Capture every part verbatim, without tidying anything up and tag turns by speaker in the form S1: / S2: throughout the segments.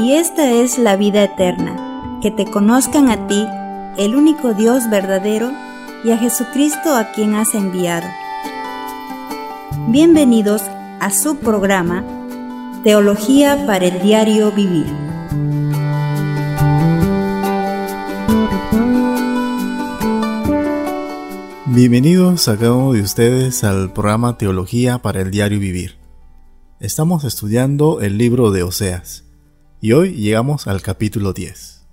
S1: y esta es la vida eterna, que te conozcan a ti, el único Dios verdadero, y a Jesucristo a quien has enviado. Bienvenidos a su programa Teología para el Diario Vivir.
S2: Bienvenidos a cada uno de ustedes al programa Teología para el Diario Vivir. Estamos estudiando el libro de Oseas y hoy llegamos al capítulo diez.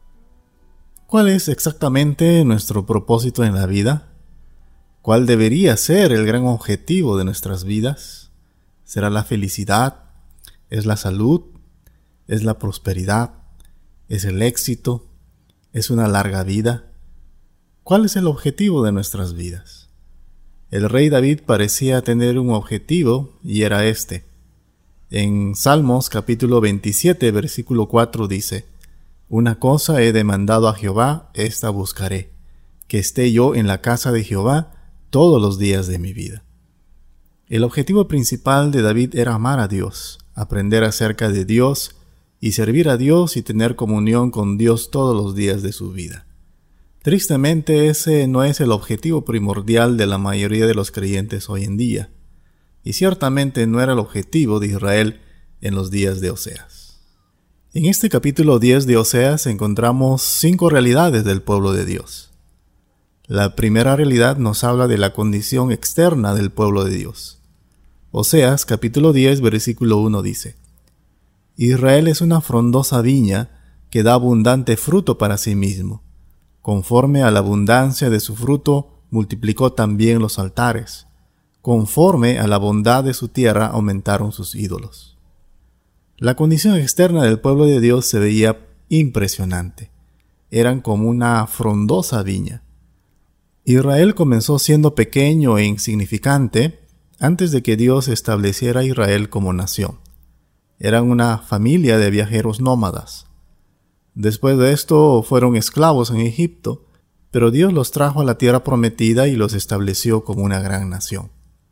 S2: ¿Cuál es exactamente nuestro propósito en la vida? ¿Cuál debería ser el gran objetivo de nuestras vidas? ¿Será la felicidad? ¿Es la salud? ¿Es la prosperidad? ¿Es el éxito? ¿Es una larga vida? ¿Cuál es el objetivo de nuestras vidas? El rey David parecía tener un objetivo y era este. En Salmos capítulo veintisiete, versículo cuatro dice: Una cosa he demandado a Jehová, esta buscaré, que esté yo en la casa de Jehová todos los días de mi vida. El objetivo principal de David era amar a Dios, aprender acerca de Dios y servir a Dios y tener comunión con Dios todos los días de su vida. Tristemente, ese no es el objetivo primordial de la mayoría de los creyentes hoy en día, y ciertamente no era el objetivo de Israel en los días de Oseas. En este capítulo diez de Oseas encontramos cinco realidades del pueblo de Dios. La primera realidad nos habla de la condición externa del pueblo de Dios. Oseas capítulo diez, versículo uno dice: Israel es una frondosa viña que da abundante fruto para sí mismo. Conforme a la abundancia de su fruto, multiplicó también los altares. Conforme a la bondad de su tierra, aumentaron sus ídolos. La condición externa del pueblo de Dios se veía impresionante. Eran como una frondosa viña. Israel comenzó siendo pequeño e insignificante antes de que Dios estableciera a Israel como nación. Eran una familia de viajeros nómadas. Después de esto fueron esclavos en Egipto, pero Dios los trajo a la tierra prometida y los estableció como una gran nación.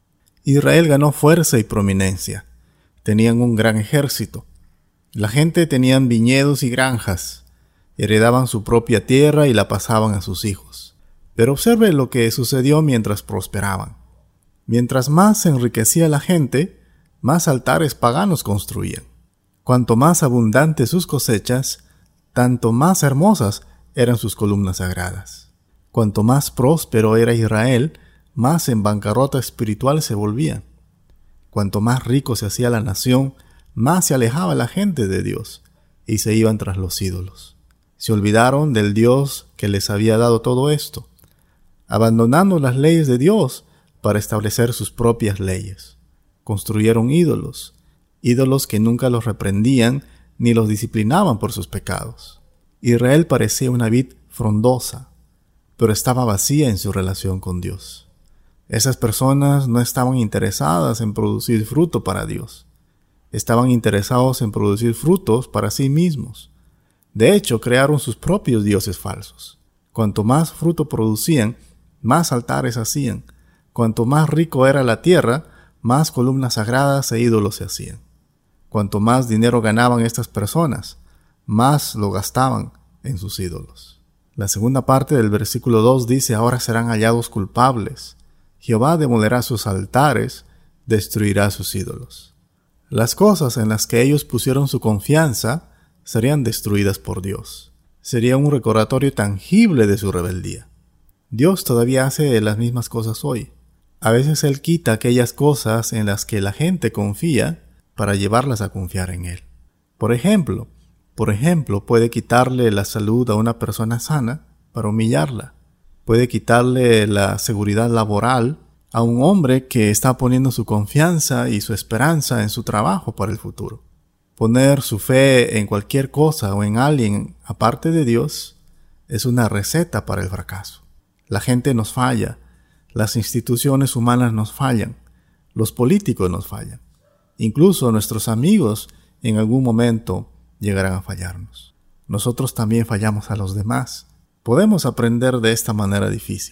S2: Israel ganó fuerza y prominencia. Tenían un gran ejército. La gente tenían viñedos y granjas. Heredaban su propia tierra y la pasaban a sus hijos. Pero observe lo que sucedió mientras prosperaban. Mientras más se enriquecía la gente, más altares paganos construían. Cuanto más abundantes sus cosechas, tanto más hermosas eran sus columnas sagradas. Cuanto más próspero era Israel, más en bancarrota espiritual se volvía. Cuanto más rico se hacía la nación, más se alejaba la gente de Dios y se iban tras los ídolos. Se olvidaron del Dios que les había dado todo esto, abandonando las leyes de Dios para establecer sus propias leyes. Construyeron ídolos, ídolos que nunca los reprendían ni los disciplinaban por sus pecados. Israel parecía una vid frondosa, pero estaba vacía en su relación con Dios. Esas personas no estaban interesadas en producir fruto para Dios. Estaban interesados en producir frutos para sí mismos. De hecho, crearon sus propios dioses falsos. Cuanto más fruto producían, más altares hacían. Cuanto más rico era la tierra, más columnas sagradas e ídolos se hacían. Cuanto más dinero ganaban estas personas, más lo gastaban en sus ídolos. La segunda parte del versículo dos dice: Ahora serán hallados culpables. Jehová demolerá sus altares, destruirá sus ídolos. Las cosas en las que ellos pusieron su confianza serían destruidas por Dios. Sería un recordatorio tangible de su rebeldía. Dios todavía hace las mismas cosas hoy. A veces Él quita aquellas cosas en las que la gente confía para llevarlas a confiar en Él. Por ejemplo, por ejemplo, puede quitarle la salud a una persona sana para humillarla. Puede quitarle la seguridad laboral a un hombre que está poniendo su confianza y su esperanza en su trabajo para el futuro. Poner su fe en cualquier cosa o en alguien aparte de Dios es una receta para el fracaso. La gente nos falla, las instituciones humanas nos fallan, los políticos nos fallan. Incluso nuestros amigos en algún momento llegarán a fallarnos. Nosotros también fallamos a los demás. Podemos aprender de esta manera difícil,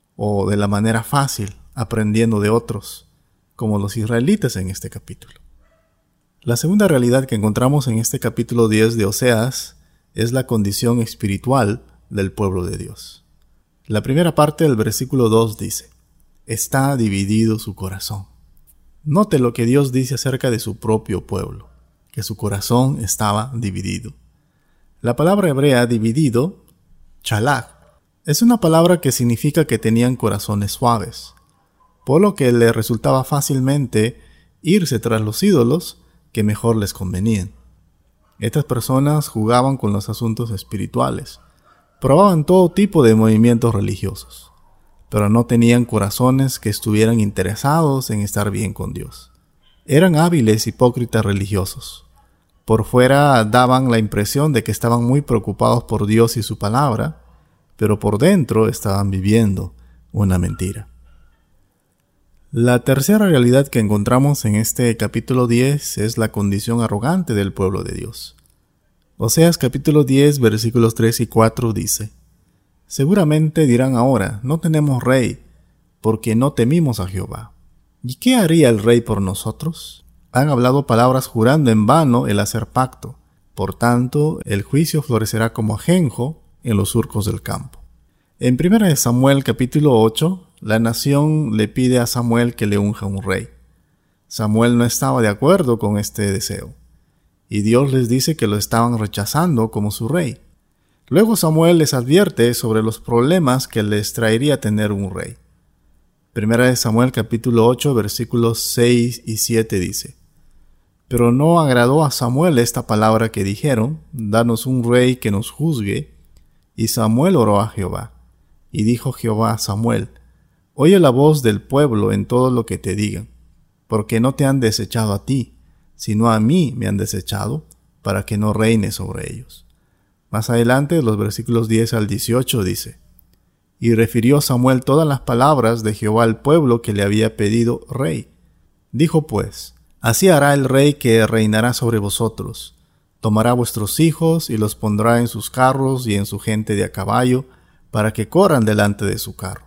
S2: o de la manera fácil, aprendiendo de otros, como los israelitas en este capítulo. La segunda realidad que encontramos en este capítulo diez de Oseas es la condición espiritual del pueblo de Dios. La primera parte del versículo dos dice: está dividido su corazón. Note lo que Dios dice acerca de su propio pueblo, que su corazón estaba dividido. La palabra hebrea dividido, chalach, es una palabra que significa que tenían corazones suaves, por lo que le resultaba fácilmente irse tras los ídolos que mejor les convenían. Estas personas jugaban con los asuntos espirituales, probaban todo tipo de movimientos religiosos, pero no tenían corazones que estuvieran interesados en estar bien con Dios. Eran hábiles hipócritas religiosos. Por fuera daban la impresión de que estaban muy preocupados por Dios y su palabra, pero por dentro estaban viviendo una mentira. La tercera realidad que encontramos en este capítulo diez es la condición arrogante del pueblo de Dios. Oseas capítulo diez versículos tres y cuatro dice: seguramente dirán ahora, no tenemos rey, porque no temimos a Jehová. ¿Y qué haría el rey por nosotros? Han hablado palabras jurando en vano el hacer pacto. Por tanto, el juicio florecerá como ajenjo en los surcos del campo. En primera de Samuel capítulo ocho, la nación le pide a Samuel que le unja un rey. Samuel no estaba de acuerdo con este deseo, y Dios les dice que lo estaban rechazando como su rey. Luego Samuel les advierte sobre los problemas que les traería tener un rey. Primera de Samuel capítulo ocho versículos seis y siete dice: pero no agradó a Samuel esta palabra que dijeron: danos un rey que nos juzgue. Y Samuel oró a Jehová. Y dijo Jehová a Samuel: oye la voz del pueblo en todo lo que te digan, porque no te han desechado a ti, sino a mí me han desechado, para que no reine sobre ellos. Más adelante, los versículos diez al dieciocho dice: y refirió Samuel todas las palabras de Jehová al pueblo que le había pedido rey. Dijo pues: así hará el rey que reinará sobre vosotros. Tomará vuestros hijos y los pondrá en sus carros y en su gente de a caballo, para que corran delante de su carro.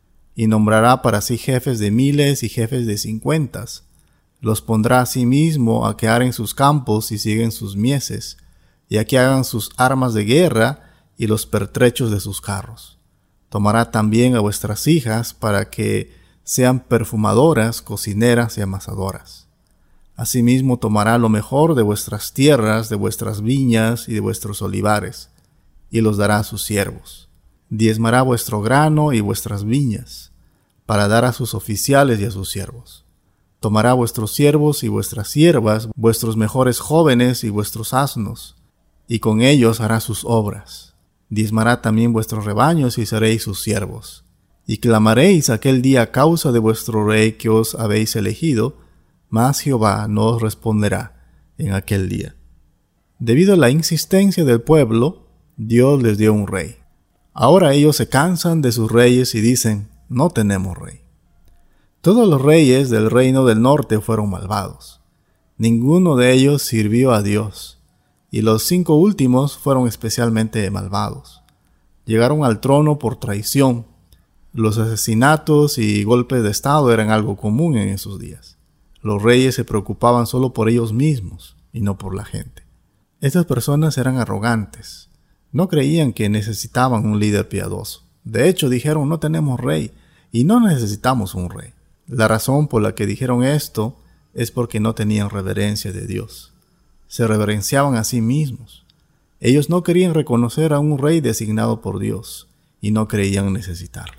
S2: Y nombrará para sí jefes de miles y jefes de cincuentas. Los pondrá a sí mismo a que aren sus campos y siguen sus mieses, y a que hagan sus armas de guerra y los pertrechos de sus carros. Tomará también a vuestras hijas para que sean perfumadoras, cocineras y amasadoras. Asimismo tomará lo mejor de vuestras tierras, de vuestras viñas y de vuestros olivares, y los dará a sus siervos. Diezmará vuestro grano y vuestras viñas, para dar a sus oficiales y a sus siervos. Tomará vuestros siervos y vuestras siervas, vuestros mejores jóvenes y vuestros asnos, y con ellos hará sus obras. Diezmará también vuestros rebaños y seréis sus siervos. Y clamaréis aquel día a causa de vuestro rey que os habéis elegido, mas Jehová no os responderá en aquel día. Debido a la insistencia del pueblo, Dios les dio un rey. Ahora ellos se cansan de sus reyes y dicen: no tenemos rey. Todos los reyes del reino del norte fueron malvados. Ninguno de ellos sirvió a Dios, y los cinco últimos fueron especialmente malvados. Llegaron al trono por traición. Los asesinatos y golpes de estado eran algo común en esos días. Los reyes se preocupaban solo por ellos mismos y no por la gente. Estas personas eran arrogantes. No creían que necesitaban un líder piadoso. De hecho, dijeron: no tenemos rey y no necesitamos un rey. La razón por la que dijeron esto es porque no tenían reverencia de Dios. Se reverenciaban a sí mismos. Ellos no querían reconocer a un rey designado por Dios y no creían necesitarlo.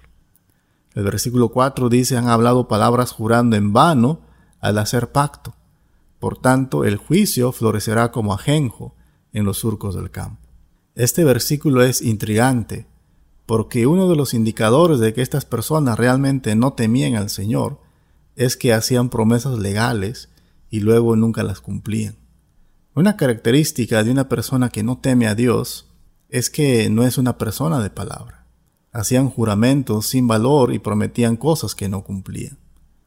S2: El versículo cuatro dice: han hablado palabras jurando en vano al hacer pacto. Por tanto, el juicio florecerá como ajenjo en los surcos del campo. Este versículo es intrigante, porque uno de los indicadores de que estas personas realmente no temían al Señor es que hacían promesas legales y luego nunca las cumplían. Una característica de una persona que no teme a Dios es que no es una persona de palabra. Hacían juramentos sin valor y prometían cosas que no cumplían.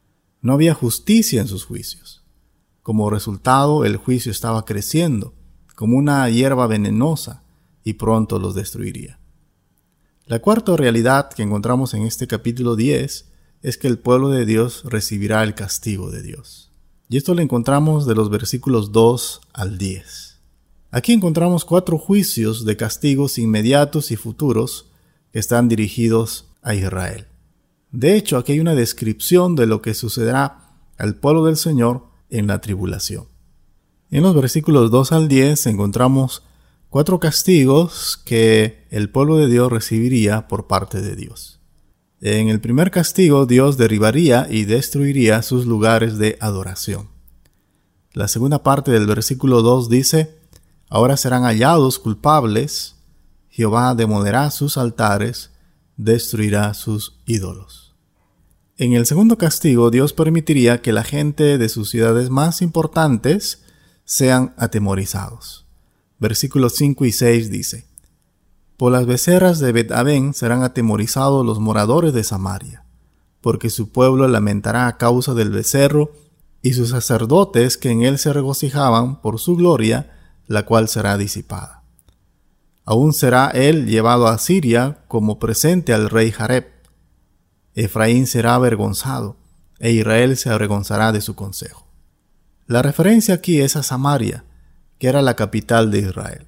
S2: No había justicia en sus juicios. Como resultado, el juicio estaba creciendo como una hierba venenosa y pronto los destruiría. La cuarta realidad que encontramos en este capítulo diez es que el pueblo de Dios recibirá el castigo de Dios. Y esto lo encontramos de los versículos dos al diez. Aquí encontramos cuatro juicios de castigos inmediatos y futuros que están dirigidos a Israel. De hecho, aquí hay una descripción de lo que sucederá al pueblo del Señor en la tribulación. En los versículos dos al diez encontramos cuatro castigos que el pueblo de Dios recibiría por parte de Dios. En el primer castigo, Dios derribaría y destruiría sus lugares de adoración. La segunda parte del versículo dos dice: ahora serán hallados culpables, Jehová demolerá sus altares, destruirá sus ídolos. En el segundo castigo, Dios permitiría que la gente de sus ciudades más importantes sean atemorizados. Versículos cinco y seis dice: por las becerras de Bet-Aven serán atemorizados los moradores de Samaria, porque su pueblo lamentará a causa del becerro, y sus sacerdotes que en él se regocijaban por su gloria, la cual será disipada. Aún será él llevado a Siria como presente al rey Jareb. Efraín será avergonzado, e Israel se avergonzará de su consejo. La referencia aquí es a Samaria, que era la capital de Israel.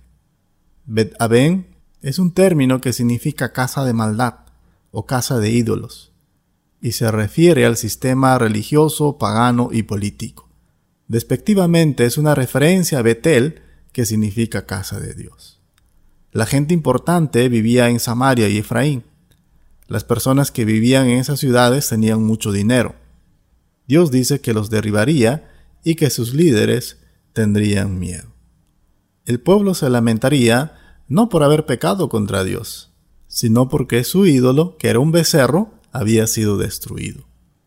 S2: Bet-Aven es un término que significa casa de maldad o casa de ídolos, y se refiere al sistema religioso, pagano y político. Despectivamente es una referencia a Betel, que significa casa de Dios. La gente importante vivía en Samaria y Efraín. Las personas que vivían en esas ciudades tenían mucho dinero. Dios dice que los derribaría y que sus líderes tendrían miedo. El pueblo se lamentaría no por haber pecado contra Dios, sino porque su ídolo, que era un becerro, había sido destruido.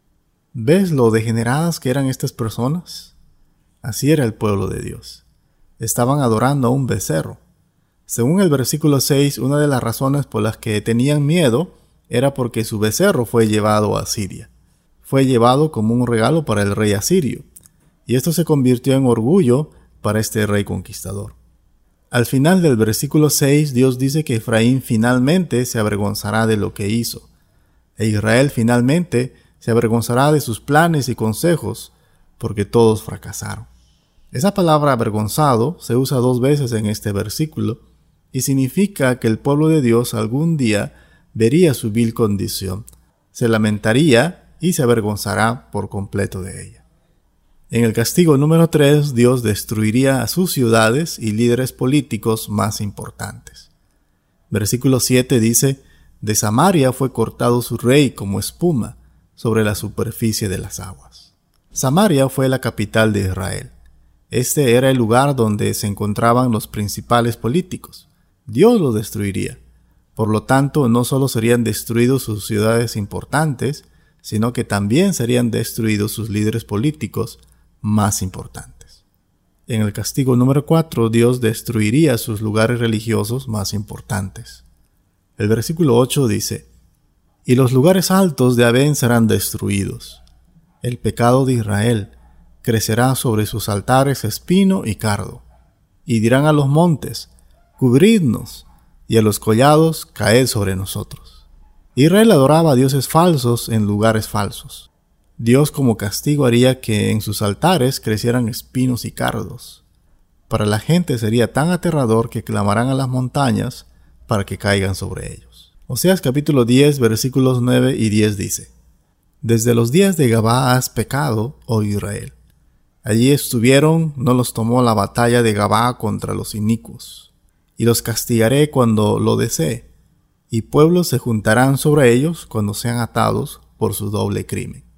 S2: ¿Ves lo degeneradas que eran estas personas? Así era el pueblo de Dios. Estaban adorando a un becerro. Según el versículo seis, una de las razones por las que tenían miedo era porque su becerro fue llevado a Siria. Fue llevado como un regalo para el rey asirio, y esto se convirtió en orgullo para este rey conquistador. Al final del versículo seis, Dios dice que Efraín finalmente se avergonzará de lo que hizo, e Israel finalmente se avergonzará de sus planes y consejos, porque todos fracasaron. Esa palabra avergonzado se usa dos veces en este versículo, y significa que el pueblo de Dios algún día vería su vil condición, se lamentaría y se avergonzará por completo de ella. En el castigo número tres, Dios destruiría a sus ciudades y líderes políticos más importantes. Versículo siete dice: de Samaria fue cortado su rey como espuma sobre la superficie de las aguas. Samaria fue la capital de Israel. Este era el lugar donde se encontraban los principales políticos. Dios los destruiría. Por lo tanto, no solo serían destruidos sus ciudades importantes, sino que también serían destruidos sus líderes políticos más importantes. En el castigo número cuatro, Dios destruiría sus lugares religiosos más importantes. El versículo ocho dice: y los lugares altos de Aven serán destruidos. El pecado de Israel crecerá sobre sus altares espino y cardo. Y dirán a los montes: cubridnos, y a los collados: caed sobre nosotros. Israel adoraba a dioses falsos en lugares falsos. Dios como castigo haría que en sus altares crecieran espinos y cardos. Para la gente sería tan aterrador que clamarán a las montañas para que caigan sobre ellos. Oseas capítulo diez, versículos nueve y diez dice: desde los días de Gabá has pecado, oh Israel. Allí estuvieron, no los tomó la batalla de Gabá contra los inicuos. Y los castigaré cuando lo desee, y pueblos se juntarán sobre ellos cuando sean atados por su doble crimen.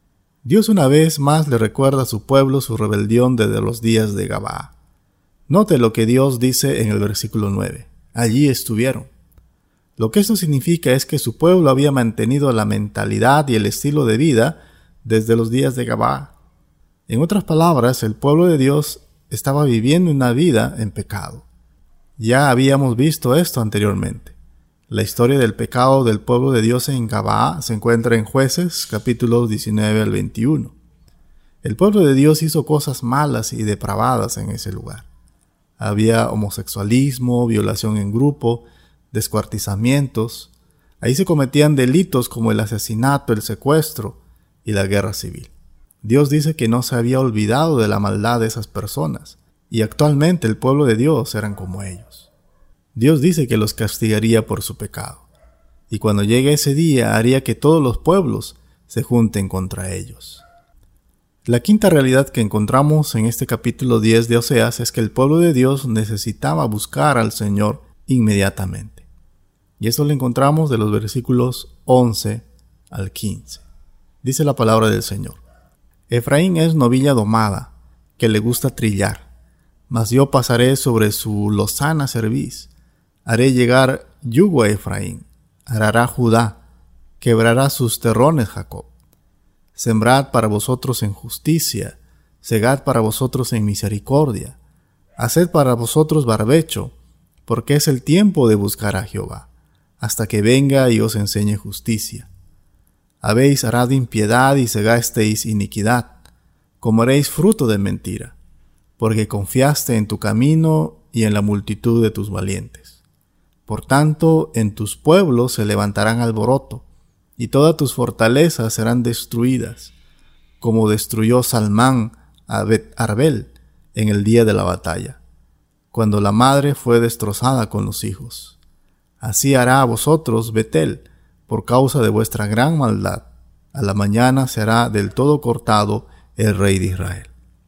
S2: Dios una vez más le recuerda a su pueblo su rebelión desde los días de Gabá. Note lo que Dios dice en el versículo nueve. Allí estuvieron. Lo que esto significa es que su pueblo había mantenido la mentalidad y el estilo de vida desde los días de Gabá. En otras palabras, el pueblo de Dios estaba viviendo una vida en pecado. Ya habíamos visto esto anteriormente. La historia del pecado del pueblo de Dios en Gabá se encuentra en Jueces, capítulos diecinueve al veintiuno. El pueblo de Dios hizo cosas malas y depravadas en ese lugar. Había homosexualismo, violación en grupo, descuartizamientos. Ahí se cometían delitos como el asesinato, el secuestro y la guerra civil. Dios dice que no se había olvidado de la maldad de esas personas, y actualmente el pueblo de Dios eran como ellos. Dios dice que los castigaría por su pecado, y cuando llegue ese día haría que todos los pueblos se junten contra ellos. La quinta realidad que encontramos en este capítulo diez de Oseas es que el pueblo de Dios necesitaba buscar al Señor inmediatamente. Y eso lo encontramos de los versículos once al quince. Dice la palabra del Señor: Efraín es novilla domada, que le gusta trillar, mas yo pasaré sobre su lozana cerviz. Haré llegar yugo a Efraín, arará Judá, quebrará sus terrones Jacob. Sembrad para vosotros en justicia, segad para vosotros en misericordia, haced para vosotros barbecho, porque es el tiempo de buscar a Jehová, hasta que venga y os enseñe justicia. Habéis arado impiedad y segasteis iniquidad, comeréis fruto de mentira, porque confiaste en tu camino y en la multitud de tus valientes. Por tanto, en tus pueblos se levantarán alboroto, y todas tus fortalezas serán destruidas, como destruyó Salmán a Bet-Arbel en el día de la batalla, cuando la madre fue destrozada con los hijos. Así hará a vosotros Betel, por causa de vuestra gran maldad. A la mañana será del todo cortado el rey de Israel.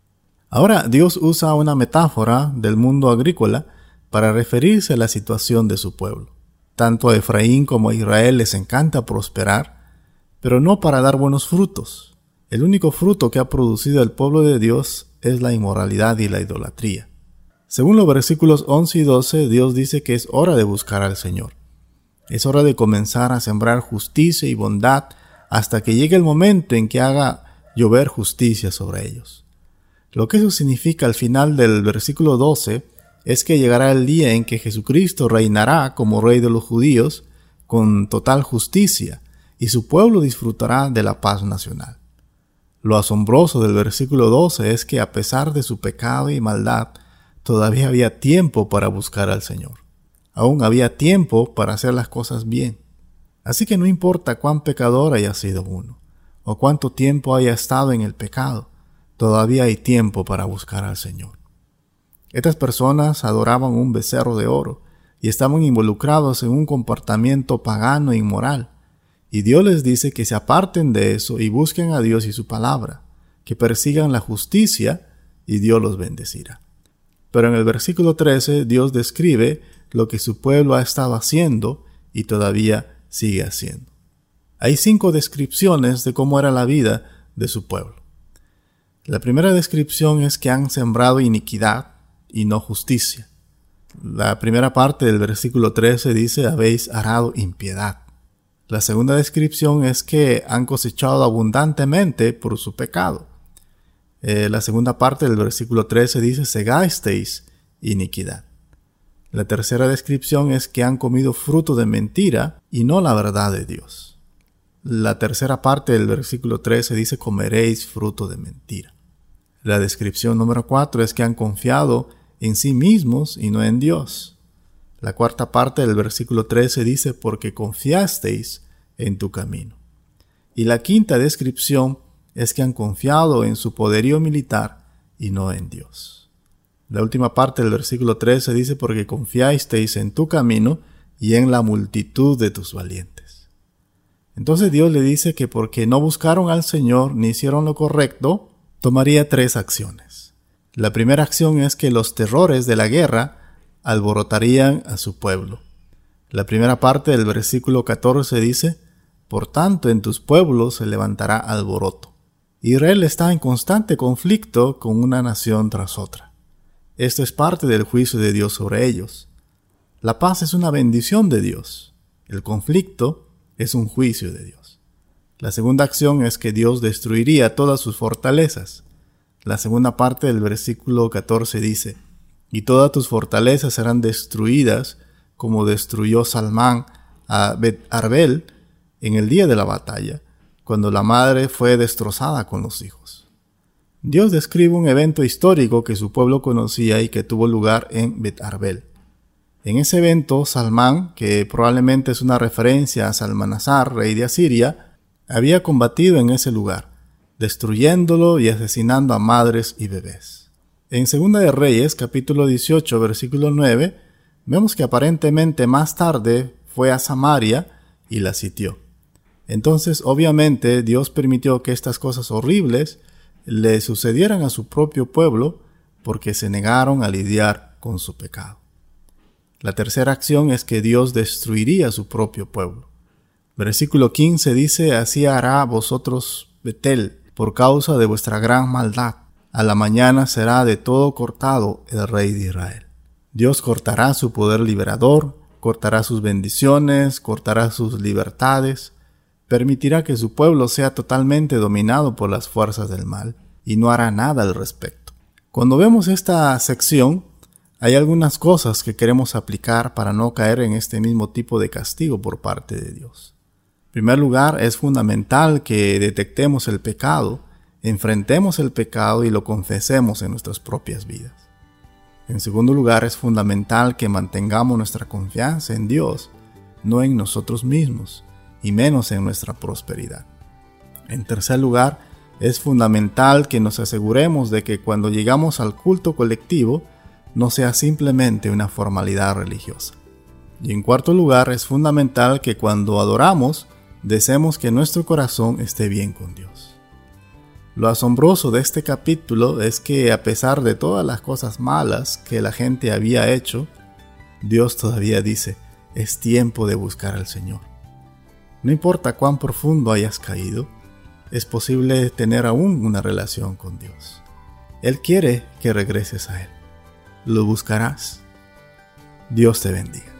S2: Ahora Dios usa una metáfora del mundo agrícola para referirse a la situación de su pueblo. Tanto a Efraín como a Israel les encanta prosperar, pero no para dar buenos frutos. El único fruto que ha producido el pueblo de Dios es la inmoralidad y la idolatría. Según los versículos once y doce, Dios dice que es hora de buscar al Señor. Es hora de comenzar a sembrar justicia y bondad hasta que llegue el momento en que haga llover justicia sobre ellos. Lo que eso significa al final del versículo doce es que llegará el día en que Jesucristo reinará como Rey de los judíos con total justicia y su pueblo disfrutará de la paz nacional. Lo asombroso del versículo doce es que a pesar de su pecado y maldad, todavía había tiempo para buscar al Señor. Aún había tiempo para hacer las cosas bien. Así que no importa cuán pecador haya sido uno, o cuánto tiempo haya estado en el pecado, todavía hay tiempo para buscar al Señor. Estas personas adoraban un becerro de oro y estaban involucrados en un comportamiento pagano e inmoral. Y Dios les dice que se aparten de eso y busquen a Dios y su palabra, que persigan la justicia y Dios los bendecirá. Pero en el versículo trece Dios describe lo que su pueblo ha estado haciendo y todavía sigue haciendo. Hay cinco descripciones de cómo era la vida de su pueblo. La primera descripción es que han sembrado iniquidad y no justicia. La primera parte del versículo trece dice: habéis arado impiedad. La segunda descripción es que han cosechado abundantemente por su pecado. Eh, la segunda parte del versículo trece dice: segasteis iniquidad. La tercera descripción es que han comido fruto de mentira y no la verdad de Dios. La tercera parte del versículo trece dice: comeréis fruto de mentira. La descripción número cuatro es que han confiado en sí mismos y no en Dios. La cuarta parte del versículo trece dice: porque confiasteis en tu camino. Y la quinta descripción es que han confiado en su poderío militar y no en Dios. La última parte del versículo trece dice: porque confiasteis en tu camino y en la multitud de tus valientes. Entonces Dios le dice que porque no buscaron al Señor ni hicieron lo correcto, tomaría tres acciones. La primera acción es que los terrores de la guerra alborotarían a su pueblo. La primera parte del versículo catorce dice: por tanto en tus pueblos se levantará alboroto. Israel está en constante conflicto con una nación tras otra. Esto es parte del juicio de Dios sobre ellos. La paz es una bendición de Dios. El conflicto es un juicio de Dios. La segunda acción es que Dios destruiría todas sus fortalezas. La segunda parte del versículo catorce dice: y todas tus fortalezas serán destruidas, como destruyó Salmán a Bet-Arbel en el día de la batalla, cuando la madre fue destrozada con los hijos. Dios describe un evento histórico que su pueblo conocía y que tuvo lugar en Bet-Arbel. En ese evento, Salmán, que probablemente es una referencia a Salmanasar, rey de Asiria, había combatido en ese lugar, destruyéndolo y asesinando a madres y bebés. En Segunda de Reyes, capítulo dieciocho, versículo nueve, vemos que aparentemente más tarde fue a Samaria y la sitió. Entonces, obviamente, Dios permitió que estas cosas horribles le sucedieran a su propio pueblo porque se negaron a lidiar con su pecado. La tercera acción es que Dios destruiría a su propio pueblo. Versículo quince dice: así hará a vosotros Betel por causa de vuestra gran maldad. A la mañana será de todo cortado el rey de Israel. Dios cortará su poder liberador, cortará sus bendiciones, cortará sus libertades, permitirá que su pueblo sea totalmente dominado por las fuerzas del mal y no hará nada al respecto. Cuando vemos esta sección, hay algunas cosas que queremos aplicar para no caer en este mismo tipo de castigo por parte de Dios. En primer lugar, es fundamental que detectemos el pecado, enfrentemos el pecado y lo confesemos en nuestras propias vidas. En segundo lugar, es fundamental que mantengamos nuestra confianza en Dios, no en nosotros mismos, y menos en nuestra prosperidad. En tercer lugar, es fundamental que nos aseguremos de que cuando llegamos al culto colectivo, no sea simplemente una formalidad religiosa. Y en cuarto lugar, es fundamental que cuando adoramos, deseemos que nuestro corazón esté bien con Dios. Lo asombroso de este capítulo es que a pesar de todas las cosas malas que la gente había hecho, Dios todavía dice: es tiempo de buscar al Señor. No importa cuán profundo hayas caído, es posible tener aún una relación con Dios. Él quiere que regreses a Él. ¿Lo buscarás? Dios te bendiga.